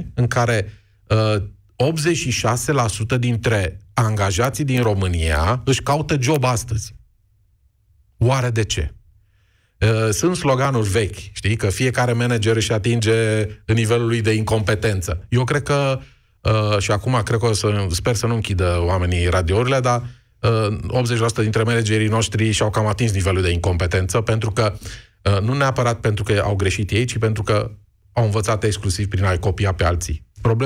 în care 86% dintre angajații din România își caută job astăzi. Oare de ce? Sunt sloganuri vechi, știi, că fiecare manager își atinge nivelul lui de incompetență. Eu cred că, și acum cred că sper să nu închidă oamenii radiourile, dar 80% dintre managerii noștri și-au cam atins nivelul de incompetență, pentru că, nu neapărat pentru că au greșit ei, ci pentru că au învățat exclusiv prin a-i copia pe alții.